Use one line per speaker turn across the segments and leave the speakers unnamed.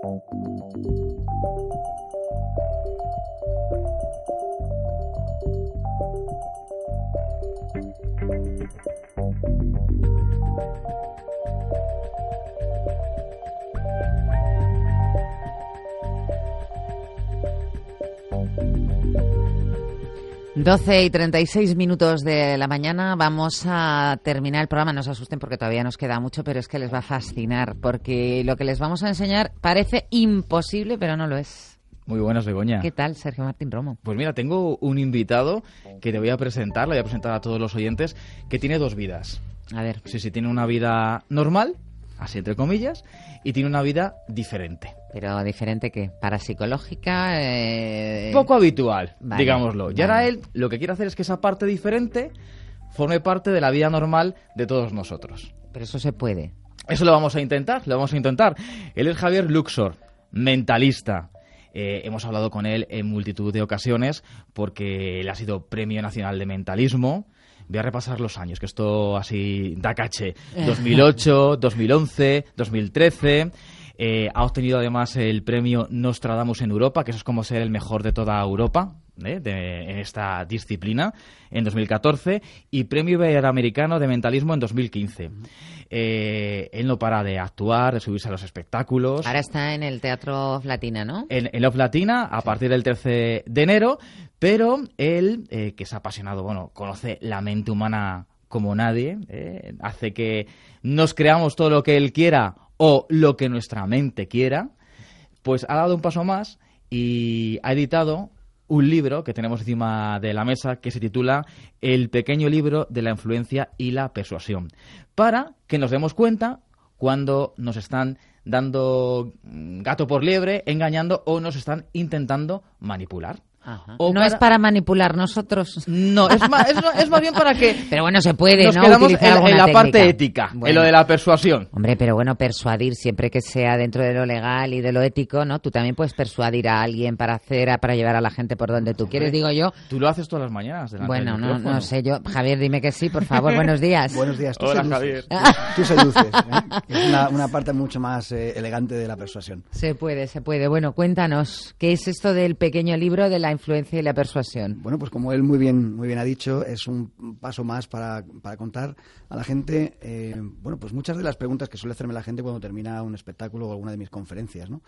Doce y 36 minutos de la mañana. Vamos a terminar el programa. No se asusten porque todavía nos queda mucho, pero es que les va a fascinar porque lo que les vamos a enseñar parece imposible, pero no lo es.
Muy buenas, Begoña.
¿Qué tal, Sergio Martín Romo?
Pues mira, tengo un invitado que te voy a presentar, le voy a presentar a todos los oyentes, que tiene dos vidas.
A ver.
Sí, tiene una vida normal, así entre comillas, y tiene una vida diferente.
¿Pero diferente qué? ¿Parapsicológica?
Poco habitual,
vale,
digámoslo. Y
vale.
ahora él lo que quiere hacer es que esa parte diferente forme parte de la vida normal de todos nosotros.
Pero eso se puede.
Eso lo vamos a intentar. Él es Javier Luxor, mentalista. Hemos hablado con él en multitud de ocasiones porque él ha sido Premio Nacional de Mentalismo. Voy a repasar los años, que esto así da caché. 2008, 2011, 2013... ha obtenido además el premio Nostradamus en Europa, que eso es como ser el mejor de toda Europa en esta disciplina, en 2014, y premio Iberoamericano de Mentalismo en 2015. Él no para de actuar, de subirse a los espectáculos.
Ahora está en el Teatro Flatina, ¿no?
En Love Latina, a partir del 13 de enero, pero él, que es apasionado, conoce la mente humana como nadie, hace que nos creamos todo lo que él quiera o lo que nuestra mente quiera, pues ha dado un paso más y ha editado un libro que tenemos encima de la mesa que se titula El pequeño libro de la influencia y la persuasión, para que nos demos cuenta cuando nos están dando gato por liebre, engañando o nos están intentando manipular.
Ajá. No es para manipular nosotros.
No, es más bien para que...
Pero bueno, se puede,
nos
¿no?
quedamos
Utilizar
en
alguna
la
técnica.
parte ética,
Bueno.
en lo de la persuasión.
Hombre, pero bueno, persuadir siempre que sea dentro de lo legal y de lo ético, ¿no? Tú también puedes persuadir a alguien para llevar a la gente por donde tú quieres, digo yo.
Tú lo haces todas las mañanas delante
Bueno,
del micrófono.
no sé yo. Javier, dime que sí, por favor. Buenos días.
Buenos días. Tú
Hola,
seduces.
Javier.
Tú seduces. Es una parte mucho más elegante de la persuasión.
Se puede. Bueno, cuéntanos, ¿qué es esto del pequeño libro de la influencia y la persuasión?
Bueno, pues como él muy bien ha dicho, es un paso más para contar a la gente, pues muchas de las preguntas que suele hacerme la gente cuando termina un espectáculo o alguna de mis conferencias, ¿no?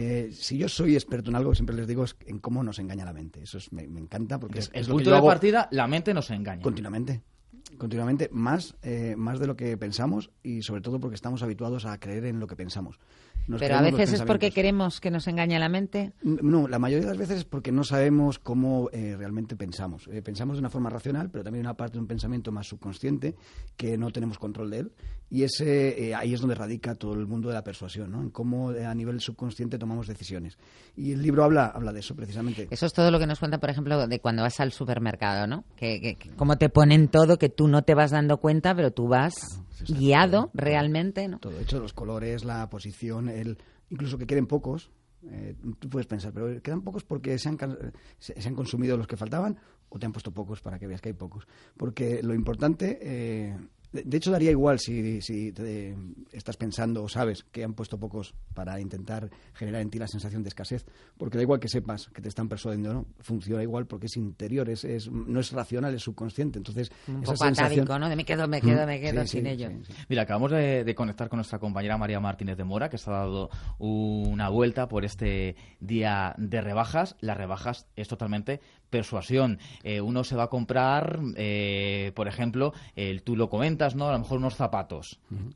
Si yo soy experto en algo, siempre les digo es en cómo nos engaña la mente. Eso me encanta porque
El
es lo que
punto
yo
de
hago
partida, la mente nos engaña.
Continuamente, más de lo que pensamos y sobre todo porque estamos habituados a creer en lo que pensamos.
Pero a veces es porque queremos que nos engañe la mente.
No, la mayoría de las veces es porque no sabemos cómo realmente pensamos. Pensamos de una forma racional, pero también hay una parte de un pensamiento más subconsciente que no tenemos control de él. Y ahí es donde radica todo el mundo de la persuasión, ¿no? En cómo a nivel subconsciente tomamos decisiones. Y el libro habla de eso precisamente.
Eso es todo lo que nos cuenta, por ejemplo, de cuando vas al supermercado, ¿no? Que cómo te ponen todo, que tú no te vas dando cuenta, pero tú vas guiado todo, realmente, ¿no?
Todo hecho, los colores, la posición, incluso que queden pocos. Tú puedes pensar, pero quedan pocos porque se han consumido los que faltaban o te han puesto pocos para que veas que hay pocos. Porque lo importante... De hecho, daría igual si te estás pensando o sabes que han puesto pocos para intentar generar en ti la sensación de escasez, porque da igual que sepas que te están persuadiendo o no, funciona igual porque es interior, no es racional, es subconsciente. Entonces,
un
esa
poco
sensación...
atávico, ¿no? De me quedo sin ello.
Sí.
Mira, acabamos de conectar con nuestra compañera María Martínez de Mora, que está dando una vuelta por este día de rebajas. Las rebajas es totalmente persuasión. Uno se va a comprar, por ejemplo, tú lo comentas, ¿no? A lo mejor unos zapatos. Uh-huh.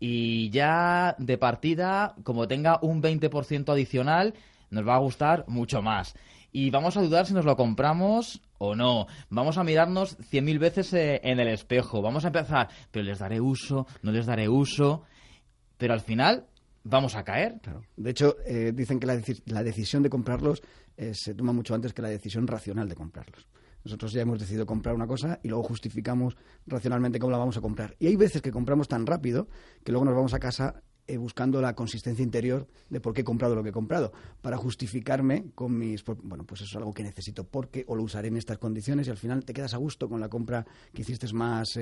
Y ya de partida, como tenga un 20% adicional, nos va a gustar mucho más. Y vamos a dudar si nos lo compramos o no. Vamos a mirarnos 100.000 veces en el espejo. Vamos a empezar, pero les daré uso, no les daré uso. Pero al final vamos a caer.
Claro. De hecho, dicen que la decisión de comprarlos se toma mucho antes que la decisión racional de comprarlos. Nosotros ya hemos decidido comprar una cosa y luego justificamos racionalmente cómo la vamos a comprar. Y hay veces que compramos tan rápido que luego nos vamos a casa buscando la consistencia interior de por qué he comprado lo que he comprado, para justificarme con mis... Bueno, pues eso es algo que necesito porque o lo usaré en estas condiciones y al final te quedas a gusto con la compra que hiciste más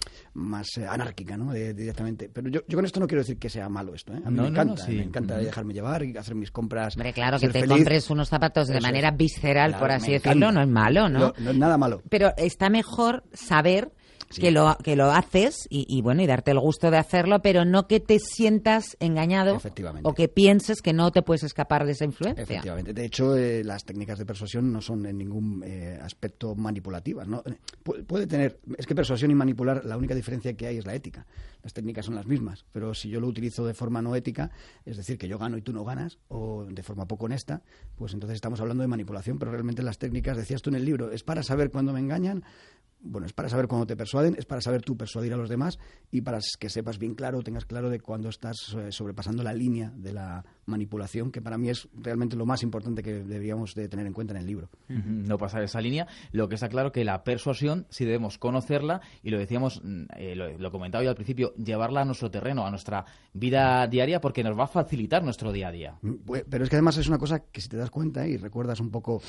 anárquica, ¿no? Directamente. Pero yo con esto no quiero decir que sea malo esto, ¿eh? A mí me encanta, me encanta dejarme llevar y hacer mis compras.
Hombre, claro, que te
feliz.
Compres unos zapatos de manera visceral,
claro,
por así decirlo, no es malo, ¿no?
No es nada malo.
Pero está mejor saber... Sí. Que lo haces y bueno, y darte el gusto de hacerlo, pero no que te sientas engañado o que pienses que no te puedes escapar de esa influencia.
Efectivamente. De hecho, las técnicas de persuasión no son en ningún aspecto manipulativas, ¿no? Puede tener... Es que persuasión y manipular, la única diferencia que hay es la ética. Las técnicas son las mismas, pero si yo lo utilizo de forma no ética, es decir, que yo gano y tú no ganas, o de forma poco honesta, pues entonces estamos hablando de manipulación, pero realmente las técnicas, decías tú en el libro, es para saber cuándo me engañan. Bueno, es para saber cuándo te persuaden, es para saber tú persuadir a los demás y para que sepas bien claro, tengas claro de cuándo estás sobrepasando la línea de la manipulación, que para mí es realmente lo más importante que deberíamos de tener en cuenta en el libro.
No pasar esa línea. Lo que está claro que la persuasión sí debemos conocerla y lo decíamos, lo comentaba yo al principio, llevarla a nuestro terreno, a nuestra vida diaria, porque nos va a facilitar nuestro día a día.
Pero es que además es una cosa que si te das cuenta y recuerdas un poco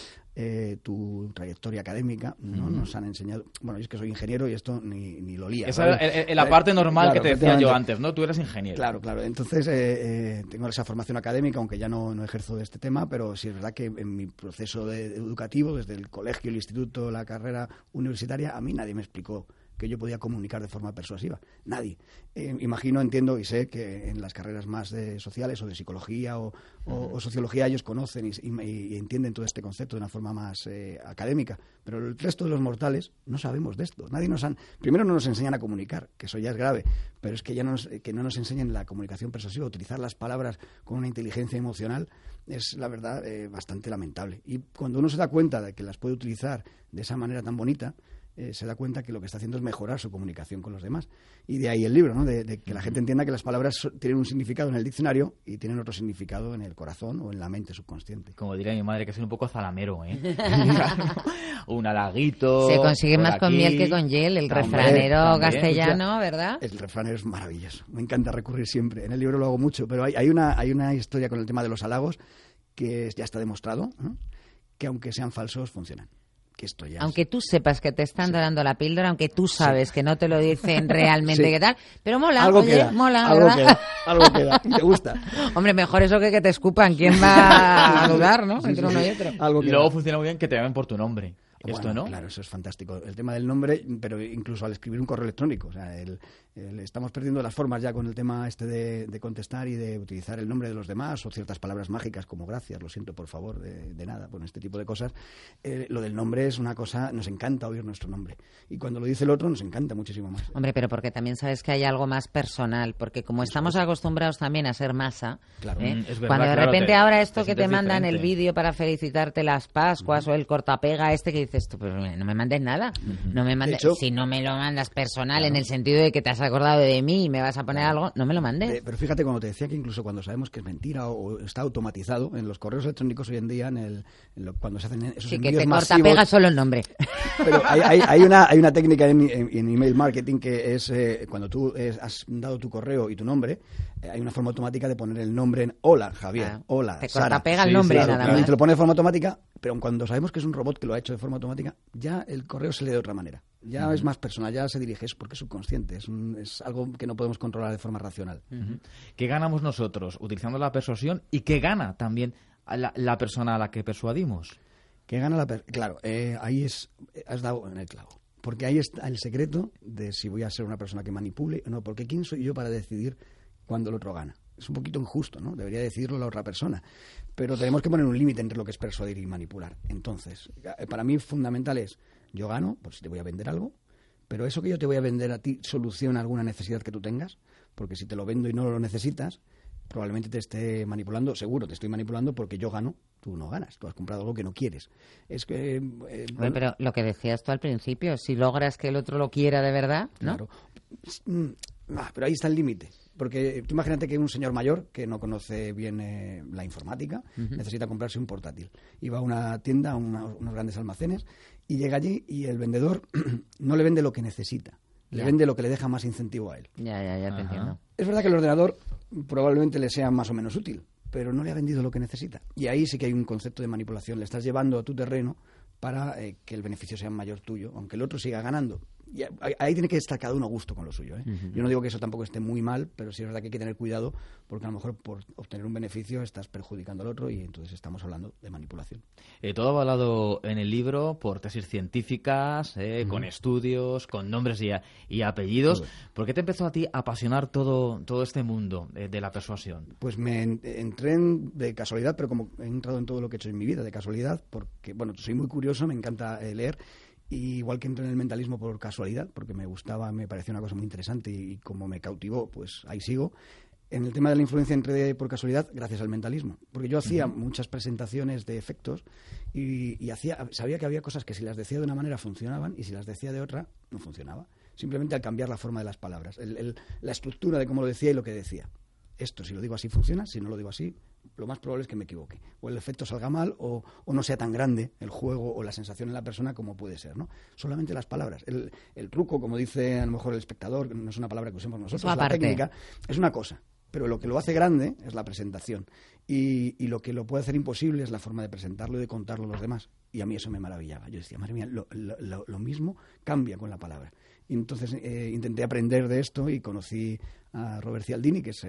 tu trayectoria académica, ¿no? Nos han enseñado... Bueno, yo es que soy ingeniero y esto ni lo lía.
Esa es la parte normal, claro, que te decía yo antes, ¿no? Tú eres ingeniero.
Claro. Entonces, tengo esa formación académica, aunque ya no ejerzo de este tema, pero sí es verdad que en mi proceso educativo, desde el colegio, el instituto, la carrera universitaria, a mí nadie me explicó que yo podía comunicar de forma persuasiva. Nadie. Imagino, entiendo y sé que en las carreras más de sociales o de psicología o sociología ellos conocen y entienden todo este concepto de una forma más académica, pero el resto de los mortales no sabemos de esto. Primero no nos enseñan a comunicar, que eso ya es grave, pero es que que no nos enseñen la comunicación persuasiva, utilizar las palabras con una inteligencia emocional es, la verdad, bastante lamentable. Y cuando uno se da cuenta de que las puede utilizar de esa manera tan bonita, se da cuenta que lo que está haciendo es mejorar su comunicación con los demás. Y de ahí el libro, ¿no? De que la gente entienda que las palabras tienen un significado en el diccionario y tienen otro significado en el corazón o en la mente subconsciente.
Como diría mi madre, que soy un poco zalamero, ¿eh? Un halaguito.
Se consigue más con miel que con hiel, el refranero castellano, ¿verdad?
El refranero es maravilloso. Me encanta recurrir siempre. En el libro lo hago mucho, pero hay una historia con el tema de los halagos que ya está demostrado, ¿no? Que aunque sean falsos, funcionan.
Aunque tú sepas que te están dando la píldora, aunque tú sabes que no te lo dicen realmente, ¿qué tal? Pero mola,
algo queda,
mola,
algo queda, y te gusta.
Hombre, mejor eso que te escupan. ¿Quién va a dudar, no? Entre uno y otro.
Luego funciona muy bien que te llamen por tu nombre. Esto, ¿no?
Claro, eso es fantástico. El tema del nombre, pero incluso al escribir un correo electrónico. O sea, estamos perdiendo las formas ya con el tema de contestar y de utilizar el nombre de los demás o ciertas palabras mágicas como gracias, lo siento, por favor, de nada, bueno, este tipo de cosas. Lo del nombre es una cosa, nos encanta oír nuestro nombre. Y cuando lo dice el otro, nos encanta muchísimo más.
Hombre, pero porque también sabes que hay algo más personal, porque como estamos acostumbrados también a ser masa,
claro.
Es verdad,
cuando de repente ahora esto que te mandan
diferente.
El vídeo para felicitarte las Pascuas o el cortapega que dices tú, pues no me mandes nada, no me mandes, si no me lo mandas personal, claro, en el sentido de que te has acordado de mí y me vas a poner algo, no me lo mandes.
Pero fíjate, cuando te decía que incluso cuando sabemos que es mentira o está automatizado, en los correos electrónicos hoy en día, cuando se hacen esos envíos
que te
masivos,
cortapega solo el nombre.
Pero hay una técnica en email marketing que es cuando tú has dado tu correo y tu nombre, hay una forma automática de poner el nombre en hola, Javier, hola,
te
Sara.
cortapega el nombre,
claro,
nada más.
Te lo pone de forma automática, pero cuando sabemos que es un robot que lo ha hecho de forma automática, ya el correo se lee de otra manera. Ya es más personal, ya se dirige, es porque es subconsciente, es algo que no podemos controlar de forma racional.
¿Qué ganamos nosotros utilizando la persuasión y qué gana también la persona a la que persuadimos?
¿Qué gana Claro, ahí has dado en el clavo. Porque ahí está el secreto de si voy a ser una persona que manipule o no. Porque ¿quién soy yo para decidir cuándo el otro gana? Es un poquito injusto, ¿no? Debería decidirlo la otra persona. Pero tenemos que poner un límite entre lo que es persuadir y manipular. Entonces, para mí fundamental es, yo gano, pues te voy a vender algo, pero eso que yo te voy a vender a ti soluciona alguna necesidad que tú tengas, porque si te lo vendo y no lo necesitas, probablemente te esté manipulando, seguro te estoy manipulando porque yo gano, tú no ganas, tú has comprado algo que no quieres. Es que...
bueno, pero lo que decías tú al principio, si logras que el otro lo quiera de verdad, ¿no?
Claro. Pero ahí está el límite. Porque tú imagínate que un señor mayor que no conoce bien la informática necesita comprarse un portátil. Y va a una tienda, a unos grandes almacenes, y llega allí y el vendedor no le vende lo que necesita. Le vende lo que le deja más incentivo a él.
Ya te entiendo.
Es verdad que el ordenador probablemente le sea más o menos útil, pero no le ha vendido lo que necesita. Y ahí sí que hay un concepto de manipulación. Le estás llevando a tu terreno para que el beneficio sea mayor tuyo, aunque el otro siga ganando. Y ahí tiene que estar cada uno a gusto con lo suyo, ¿eh? Uh-huh. Yo no digo que eso tampoco esté muy mal, pero sí es verdad que hay que tener cuidado, porque a lo mejor por obtener un beneficio estás perjudicando al otro y entonces estamos hablando de manipulación.
Todo avalado en el libro por tesis científicas, con estudios, con nombres y apellidos. Todo. ¿Por qué te empezó a ti a apasionar todo este mundo de la persuasión?
Pues me entré de casualidad, pero como he entrado en todo lo que he hecho en mi vida de casualidad, porque, bueno, soy muy curioso, me encanta leer. Y igual que entré en el mentalismo por casualidad, porque me gustaba, me parecía una cosa muy interesante y como me cautivó, pues ahí sigo. En el tema de la influencia entré por casualidad gracias al mentalismo, porque yo hacía muchas presentaciones de efectos y sabía que había cosas que si las decía de una manera funcionaban y si las decía de otra no funcionaba. Simplemente al cambiar la forma de las palabras, la estructura de cómo lo decía y lo que decía. Esto, si lo digo así, funciona, si no lo digo así, lo más probable es que me equivoque. O el efecto salga mal o no sea tan grande el juego o la sensación en la persona como puede ser, ¿no? Solamente las palabras. El truco, como dice a lo mejor el espectador, no es una palabra que usemos nosotros, la técnica, es una cosa. Pero lo que lo hace grande es la presentación. Y lo que lo puede hacer imposible es la forma de presentarlo y de contarlo a los demás. Y a mí eso me maravillaba. Yo decía, madre mía, lo mismo cambia con la palabra. Y entonces intenté aprender de esto y conocí a Robert Cialdini, que es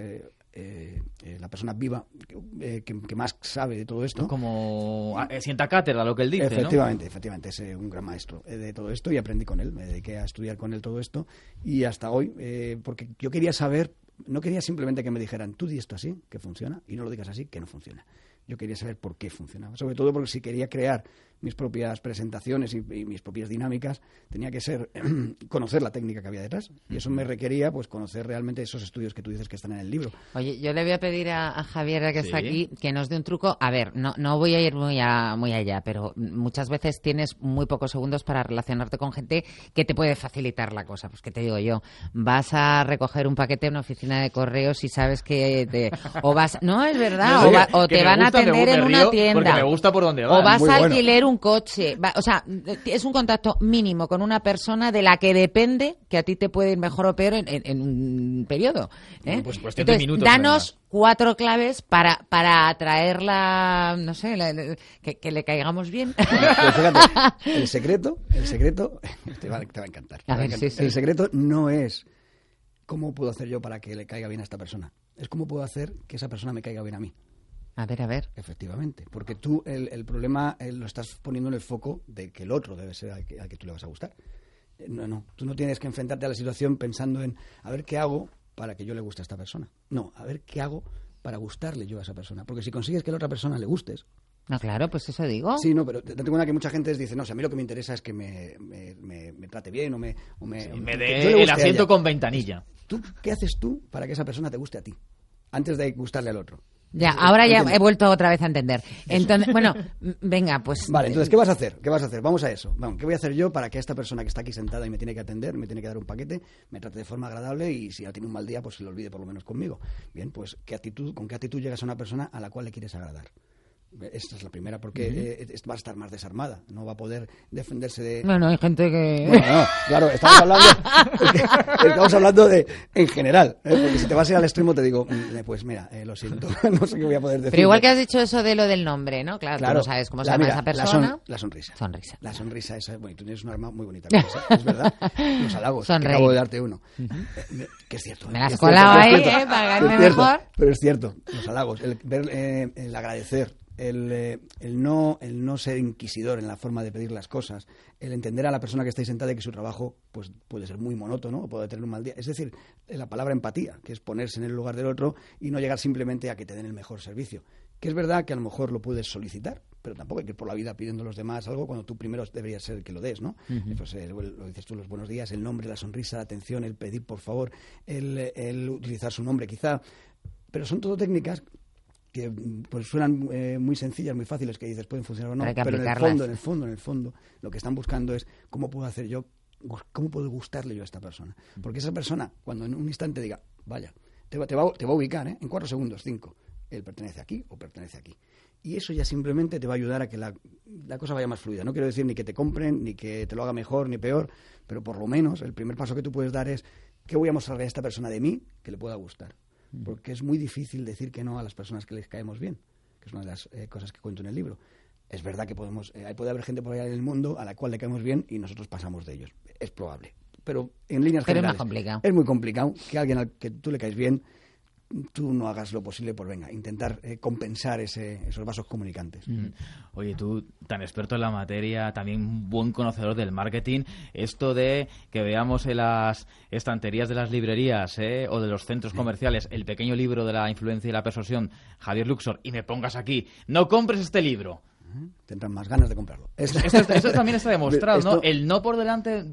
la persona viva que más sabe de todo esto.
Como sienta cátedra lo que él dice,
efectivamente, es un gran maestro de todo esto y aprendí con él, me dediqué a estudiar con él todo esto y hasta hoy, porque yo quería saber, no quería simplemente que me dijeran, tú di esto así, que funciona, y no lo digas así, que no funciona. Yo quería saber por qué funcionaba, sobre todo porque si quería crear mis propias presentaciones y mis propias dinámicas, tenía que ser conocer la técnica que había detrás. Y eso me requería pues conocer realmente esos estudios que tú dices que están en el libro.
Oye, yo le voy a pedir a Javier, que está aquí, que nos dé un truco. A ver, no voy a ir muy allá, pero muchas veces tienes muy pocos segundos para relacionarte con gente que te puede facilitar la cosa. Pues, ¿qué te digo yo? Vas a recoger un paquete en una oficina de correos y sabes que no, es verdad, o te van a atender en una tienda.
Porque me gusta por dónde va.
O vas a alquilar un coche. O sea, es un contacto mínimo con una persona de la que depende que a ti te puede ir mejor o peor en un periodo.
Bueno, pues cuestión
de
minutos.
Danos 4 claves para atraerla, no sé, que le caigamos bien.
Pues fíjate, el secreto te va a encantar.
Sí.
El secreto no es cómo puedo hacer yo para que le caiga bien a esta persona. Es cómo puedo hacer que esa persona me caiga bien a mí.
A ver.
Efectivamente, porque tú el problema lo estás poniendo en el foco de que el otro debe ser al que tú le vas a gustar. No, tú no tienes que enfrentarte a la situación pensando en a ver qué hago para que yo le guste a esta persona. No, a ver qué hago para gustarle yo a esa persona. Porque si consigues que a la otra persona le gustes...
No, claro, pues eso digo.
Sí, no, pero te tengo una que mucha gente dice, no, o sea, a mí lo que me interesa es que me trate bien o me
dé el asiento con ventanilla.
¿Tú qué haces tú para que esa persona te guste a ti? Antes de gustarle al otro.
Ya, ahora ya he vuelto otra vez a entender. Entonces, bueno, venga, pues...
Vale, entonces, ¿qué vas a hacer? Vamos a eso. Bueno, ¿qué voy a hacer yo para que esta persona que está aquí sentada y me tiene que atender, me tiene que dar un paquete, me trate de forma agradable y si ya tiene un mal día, pues se lo olvide por lo menos conmigo? Bien, pues ¿con qué actitud llegas a una persona a la cual le quieres agradar? Esta es la primera, porque va a estar más desarmada, no va a poder defenderse de...
Bueno, hay gente que...
Bueno, no, claro, estamos hablando de en general, porque si te vas a ir al extremo te digo, pues mira, lo siento, no sé qué voy a poder decir.
Pero igual que has dicho eso de lo del nombre, ¿no? Claro, tú no sabes cómo se llama esa persona.
La sonrisa.
La
sonrisa esa, bueno, tú tienes un arma muy bonita, es verdad. Los halagos, que acabo de darte uno. Que es cierto.
Me la has colado ahí, para ganarme mejor.
Pero es cierto, los halagos, el agradecer, el no ser inquisidor en la forma de pedir las cosas, el entender a la persona que está ahí sentada y que su trabajo pues puede ser muy monótono o puede tener un mal día. Es decir, la palabra empatía, que es ponerse en el lugar del otro y no llegar simplemente a que te den el mejor servicio. Que es verdad que a lo mejor lo puedes solicitar, pero tampoco hay que ir por la vida pidiendo a los demás algo cuando tú primero deberías ser el que lo des, ¿no? Pues, lo dices tú, los buenos días, el nombre, la sonrisa, la atención, el pedir por favor, el utilizar su nombre quizá. Pero son todo técnicas que pues suenan muy sencillas, muy fáciles, que dices pueden funcionar o no, pero en el fondo, lo que están buscando es cómo puedo gustarle yo a esta persona. Porque esa persona, cuando en un instante diga, vaya, te va a ubicar, en 4 segundos, 5, él pertenece aquí o pertenece aquí. Y eso ya simplemente te va a ayudar a que la cosa vaya más fluida. No quiero decir ni que te compren, ni que te lo haga mejor, ni peor, pero por lo menos el primer paso que tú puedes dar es, ¿qué voy a mostrarle a esta persona de mí que le pueda gustar? porque es muy difícil decir que no a las personas que les caemos bien, que es una de las cosas que cuento en el libro. Es verdad que puede haber gente por allá en el mundo a la cual le caemos bien y nosotros pasamos de ellos. Es probable. Pero en líneas generales
es más complicado.
Es muy complicado que alguien al que tú le caes bien, tú no hagas lo posible por, intentar compensar esos vasos comunicantes.
Oye, tú, tan experto en la materia, también buen conocedor del marketing, esto de que veamos en las estanterías de las librerías o de los centros comerciales el pequeño libro de la influencia y la persuasión, Javier Luxor, y me pongas aquí, no compres este libro.
Tendrán más ganas de comprarlo.
Esto también está demostrado, ¿no?
Esto,
el no por delante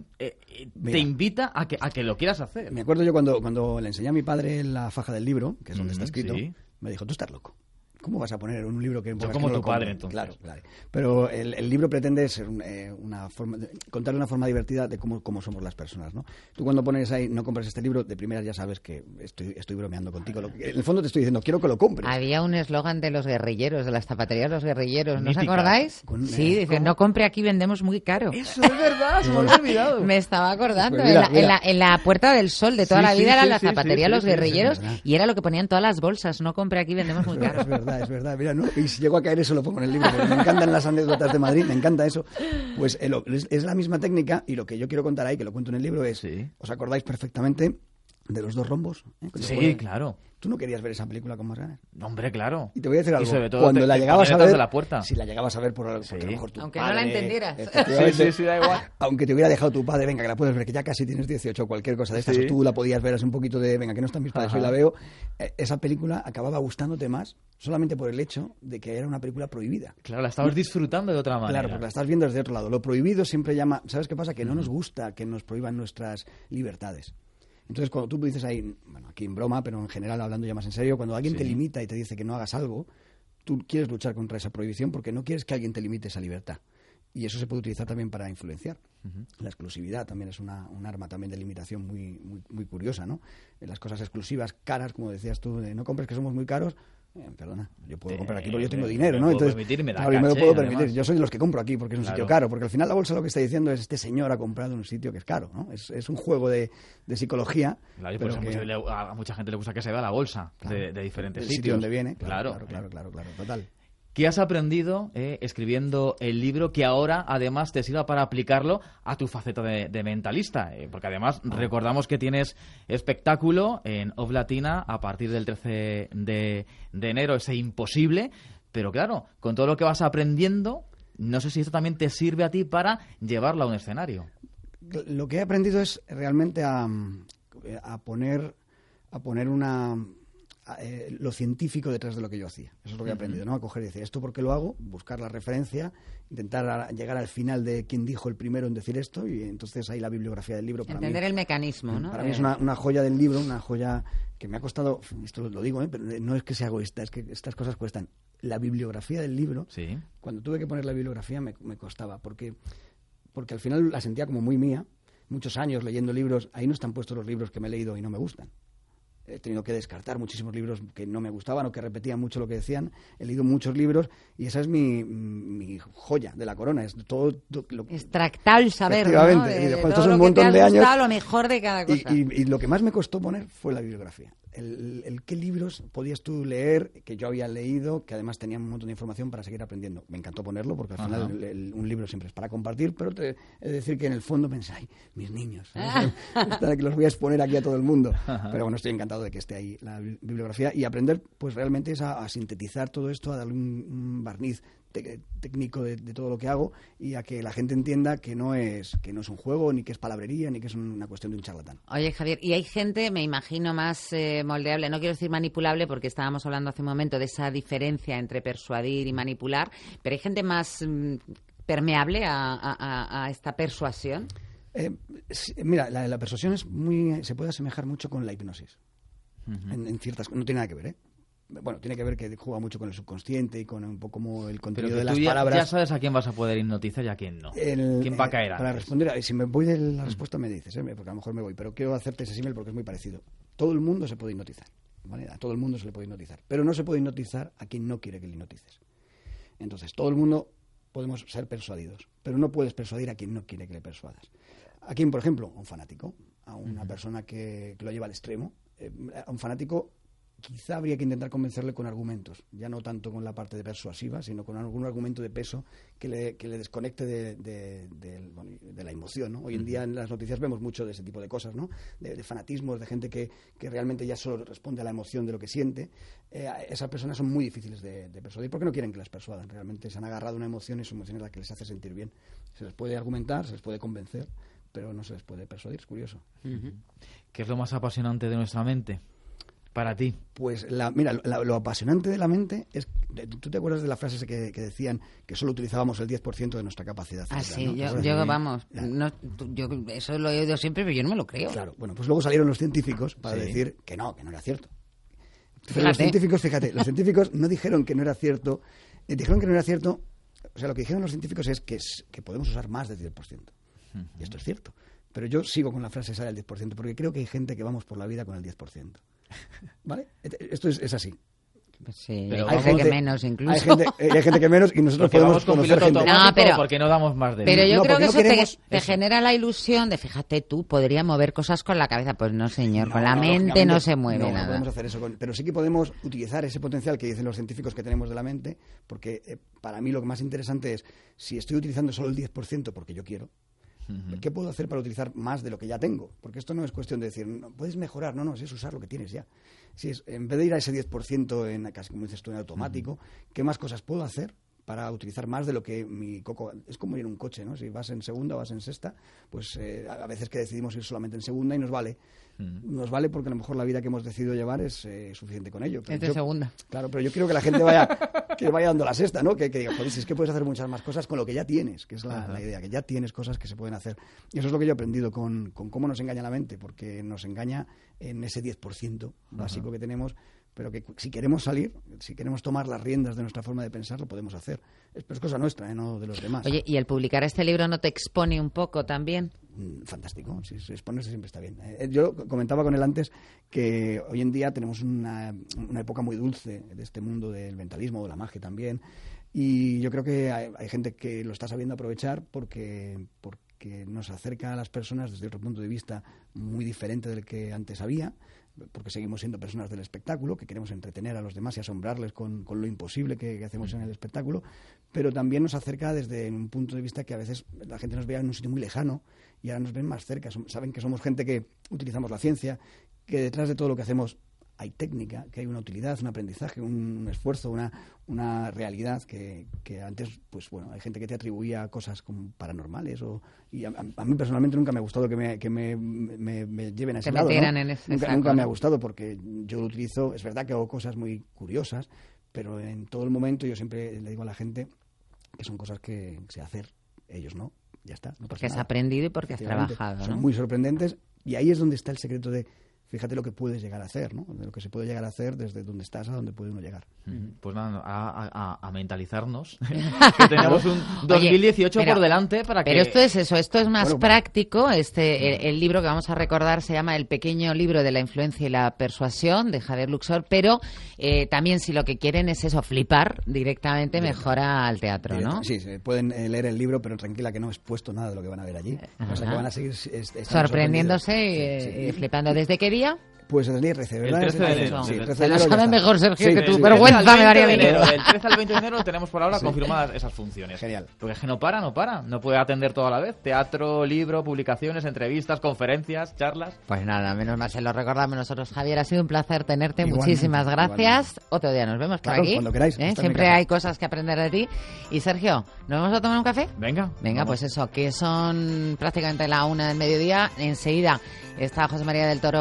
te invita a que lo quieras hacer.
Me acuerdo yo cuando le enseñé a mi padre la faja del libro, que es donde está escrito,
sí.
Me dijo, tú estás loco. ¿Cómo vas a poner un libro que...
Yo como
no
tu padre, entonces.
Claro. Pero el libro pretende ser contar de una forma divertida de cómo somos las personas, ¿no? Tú cuando pones ahí, no compres este libro, de primeras ya sabes que estoy bromeando contigo. En el fondo te estoy diciendo, quiero que lo compres.
Había un eslogan de los guerrilleros, de las zapaterías de los guerrilleros, ¿no os
Mítica.
acordáis? Sí, dice, no compre aquí, vendemos muy caro.
Eso es verdad, se me había olvidado.
Me estaba acordando.
Pues mira.
En la Puerta del Sol de toda la vida eran las zapaterías de los
sí,
guerrilleros
es
y era lo que ponían todas las bolsas, no compre aquí, vendemos muy caro.
Es verdad. Mira, ¿no? Y si llego a caer eso lo pongo en el libro, porque me encantan las anécdotas de Madrid, me encanta eso. Pues es la misma técnica y lo que yo quiero contar ahí, que lo cuento en el libro, es, ¿os acordáis perfectamente de los dos rombos?
Sí, claro.
¿Tú no querías ver esa película con más ganas?
Hombre, claro.
Y te voy a decir algo.
Y sobre todo
cuando la llegabas a ver,
de la puerta.
si la llegabas a ver porque a lo mejor tu
aunque
padre,
no la entendieras.
Sí, da igual.
Aunque te hubiera dejado tu padre, venga, que la puedes ver, que ya casi tienes 18 o cualquier cosa de estas, o tú la podías ver así un poquito de, venga, que no están mis padres, hoy la veo. Esa película acababa gustándote más solamente por el hecho de que era una película prohibida.
Claro, la estabas disfrutando de otra manera.
Claro, porque la estás viendo desde otro lado. Lo prohibido siempre llama... ¿Sabes qué pasa? Que no nos gusta que nos prohíban nuestras libertades. Entonces, cuando tú dices ahí, bueno, aquí en broma, pero en general hablando ya más en serio, cuando alguien te limita y te dice que no hagas algo, tú quieres luchar contra esa prohibición porque no quieres que alguien te limite esa libertad. Y eso se puede utilizar también para influenciar. La exclusividad también es un arma también de limitación muy curiosa, ¿no? Las cosas exclusivas, caras, como decías tú, de no compres que somos muy caros. Perdona, yo puedo comprar aquí porque yo tengo dinero, ¿no? Entonces, claro, yo me lo puedo permitir. Yo soy de los que compro aquí porque es un sitio caro. Porque al final la bolsa lo que está diciendo es este señor ha comprado en un sitio que es caro, ¿no? Es un juego de psicología.
Claro, y por eso a mucha gente le gusta que se vea la bolsa de diferentes sitios.
Sitio donde viene.
Claro,
total.
¿Qué has aprendido escribiendo el libro que ahora además te sirva para aplicarlo a tu faceta de mentalista? Porque además recordamos que tienes espectáculo en Off Latina a partir del 13 de enero, ese Imposible, pero claro, con todo lo que vas aprendiendo, no sé si esto también te sirve a ti para llevarlo a un escenario.
Lo que he aprendido es realmente a poner lo científico detrás de lo que yo hacía. Eso es lo que he aprendido, ¿no? A coger y decir, ¿esto por qué lo hago? Buscar la referencia, intentar llegar al final de quién dijo el primero en decir esto, y entonces ahí la bibliografía del libro para
entender
mí,
el mecanismo, ¿no?
Para mí es una joya del libro, una joya que me ha costado, esto lo digo, pero no es que sea egoísta, es que estas cosas cuestan. La bibliografía del libro, cuando tuve que poner la bibliografía me costaba, porque al final la sentía como muy mía. Muchos años leyendo libros, ahí no están puestos los libros que me he leído y no me gustan. He tenido que descartar muchísimos libros que no me gustaban o que repetían mucho lo que decían. He leído muchos libros y esa es mi joya de la corona. Es todo lo
extractar el saber,
¿no?
De
todo
todo
un
lo
montón
que te
de
ha
años.
gustado, lo mejor de cada cosa.
Y lo que más me costó poner fue la bibliografía. El qué libros podías tú leer, que yo había leído, que además tenían un montón de información para seguir aprendiendo. Me encantó ponerlo porque al final un libro siempre es para compartir, pero he de decir que en el fondo pensé, ay, mis niños, que los voy a exponer aquí a todo el mundo. Pero bueno, estoy encantado de que esté ahí la bibliografía y aprender pues realmente es a sintetizar todo esto, a darle un barniz técnico de todo lo que hago y a que la gente entienda que no es un juego, ni que es palabrería, ni que es una cuestión de un charlatán.
Oye, Javier, y hay gente, me imagino, más moldeable, no quiero decir manipulable porque estábamos hablando hace un momento de esa diferencia entre persuadir y manipular, pero hay gente más permeable a esta persuasión.
Mira, la persuasión se puede asemejar mucho con la hipnosis. En ciertas, no tiene nada que ver, ¿eh? Bueno, tiene que ver que juega mucho con el subconsciente y con un poco como el contenido de las palabras.
Ya sabes a quién vas a poder hipnotizar y a quién no. ¿Quién va a caer antes?
Para responder, si me voy de la respuesta me dices, porque a lo mejor me voy, pero quiero hacerte ese símil porque es muy parecido. Todo el mundo se puede hipnotizar, ¿vale? A todo el mundo se le puede hipnotizar, pero no se puede hipnotizar a quien no quiere que le hipnotices. Entonces, todo el mundo podemos ser persuadidos, pero no puedes persuadir a quien no quiere que le persuadas. ¿A quién, por ejemplo? A un fanático, a una persona que lo lleva al extremo. A un fanático quizá habría que intentar convencerle con argumentos, ya no tanto con la parte de persuasiva, sino con algún argumento de peso que le desconecte de la emoción, ¿no? Hoy en día en las noticias vemos mucho de ese tipo de cosas, ¿no? De fanatismos, de gente que realmente ya solo responde a la emoción de lo que siente. Esas personas son muy difíciles de persuadir porque no quieren que las persuadan, realmente se han agarrado a una emoción y su emoción es la que les hace sentir bien. Se les puede argumentar, se les puede convencer, pero no se les puede persuadir, es curioso.
¿Qué es lo más apasionante de nuestra mente? Para ti.
Pues mira, lo apasionante de la mente es... ¿Tú te acuerdas de la frase que decían que solo utilizábamos el 10% de nuestra capacidad cerebral?
Ah, sí,
¿no?
yo vamos, yo eso lo he oído siempre, pero yo no me lo creo.
Claro, bueno, pues luego salieron los científicos para decir que no era cierto. Pero los científicos no dijeron que no era cierto, dijeron que no era cierto, o sea, lo que dijeron los científicos es que podemos usar más del 10%. Y esto es cierto. Pero yo sigo con la frase esa del 10%, porque creo que hay gente que vamos por la vida con el 10%. ¿Vale? Esto es así.
Pues sí,
pero
hay gente que menos incluso.
Hay gente que menos y nosotros podemos conocer gente.
No, pero porque no damos más de
pero yo creo que
eso
te genera la ilusión de, fíjate tú, podría mover cosas con la cabeza. Pues no, señor, con la mente no se mueve nada.
No podemos hacer eso, pero sí que podemos utilizar ese potencial que dicen los científicos que tenemos de la mente, porque para mí lo que más interesante es, si estoy utilizando solo el 10% porque yo quiero, ¿qué puedo hacer para utilizar más de lo que ya tengo? Porque esto no es cuestión de decir, no, puedes mejorar, no, es usar lo que tienes ya. Si es, en vez de ir a ese 10% casi como dices tú, en automático, ¿qué más cosas puedo hacer para utilizar más de lo que mi coco... Es como ir en un coche, ¿no? Si vas en segunda o vas en sexta, pues a veces que decidimos ir solamente en segunda y nos vale. Nos vale porque a lo mejor la vida que hemos decidido llevar es suficiente con ello.
Es de segunda.
Claro, pero yo quiero que la gente vaya dando la sexta, ¿no? Que diga, joder, si es que puedes hacer muchas más cosas con lo que ya tienes, que es la idea, que ya tienes cosas que se pueden hacer. Y eso es lo que yo he aprendido con cómo nos engaña la mente, porque nos engaña en ese 10% básico que tenemos, pero que si queremos salir, si queremos tomar las riendas de nuestra forma de pensar, lo podemos hacer. Pero es cosa nuestra, no de los demás.
Oye, ¿y el publicar este libro no te expone un poco también?
Fantástico, sí, exponerse siempre está bien. Yo comentaba con él antes que hoy en día tenemos una época muy dulce de este mundo del mentalismo, de la magia también, y yo creo que hay gente que lo está sabiendo aprovechar porque nos acerca a las personas desde otro punto de vista muy diferente del que antes había, porque seguimos siendo personas del espectáculo, que queremos entretener a los demás y asombrarles con lo imposible que hacemos en el espectáculo, pero también nos acerca desde un punto de vista que a veces la gente nos vea en un sitio muy lejano y ahora nos ven más cerca. Saben que somos gente que utilizamos la ciencia, que detrás de todo lo que hacemos hay técnica, que hay una utilidad, un aprendizaje, un esfuerzo, una realidad que antes, pues bueno, hay gente que te atribuía cosas como paranormales y a mí personalmente nunca me ha gustado que me lleven a ese lado, ¿no? Nunca me ha gustado porque yo lo utilizo, es verdad que hago cosas muy curiosas, pero en todo el momento yo siempre le digo a la gente que son cosas que sé hacer, ellos no, ya está. No pasa
porque
nada.
has aprendido y porque has trabajado, ¿no?
Son muy sorprendentes y ahí es donde está el secreto de fíjate lo que puedes llegar a hacer, ¿no? De lo que se puede llegar a hacer desde donde estás a donde puede uno llegar.
Pues nada, a mentalizarnos. Que tenemos un 2018 por delante para que...
Pero esto es más práctico. El libro que vamos a recordar se llama El pequeño libro de la influencia y la persuasión, de Javier Luxor, pero también si lo que quieren es eso, flipar directamente, mejora al teatro, ¿no?
Sí, pueden leer el libro, pero tranquila que no he expuesto nada de lo que van a ver allí. O sea, que van a seguir
sorprendiéndose y flipando. ¿Desde qué día?
Pues el día 13, ¿verdad?
El 13 de enero.
Sí, el 13
de enero. Lo sabe mejor Sergio que tú.
Sí.
Vergüenza me daría a mí.
Del 13 al 20 de enero tenemos por ahora confirmadas esas funciones.
Genial.
Porque es que no para. No puede atender todo a la vez. Teatro, libro, publicaciones, entrevistas, conferencias, charlas.
Pues nada, menos mal se lo recordamos nosotros, Javier. Ha sido un placer tenerte.
Igualmente,
muchísimas gracias. Igualmente. Otro día nos vemos por aquí.
Cuando queráis.
Siempre hay cosas que aprender de ti. Y Sergio, ¿nos vamos a tomar un café?
Venga,
pues eso, que son prácticamente la 1 del mediodía. Enseguida está José María del Toro